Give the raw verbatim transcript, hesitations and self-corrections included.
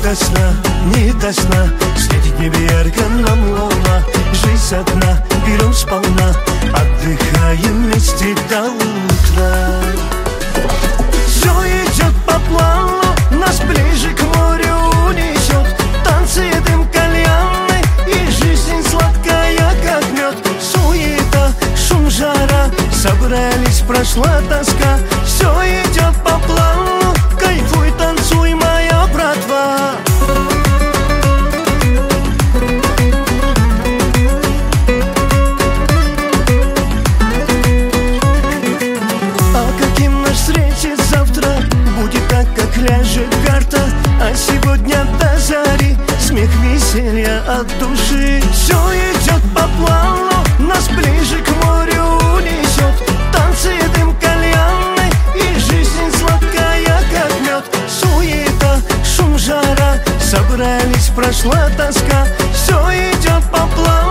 до сна, не до сна, светит в небе ярко нам луна. Жизнь одна, берем сполна, отдыхаем вместе до утра. Все идет по плану, нас ближе к морю унесет. Танцы, дым, кальяны, и жизнь сладкая, как мед. Суета, шум, жара, собрались, прошла тоска. Все идет по плану, кайфуй, танцуй, моя братва. А каким нас встретит завтра, будет так, как ляжет карта. А сегодня до зари смех, веселья от души. Все идет по плану, нас ближе к морю унесет. Танцы, дым, кальяны, и жизнь сладкая, как мед. Суета, шум, жара, собрались, прошла тоска. Все идет по плану.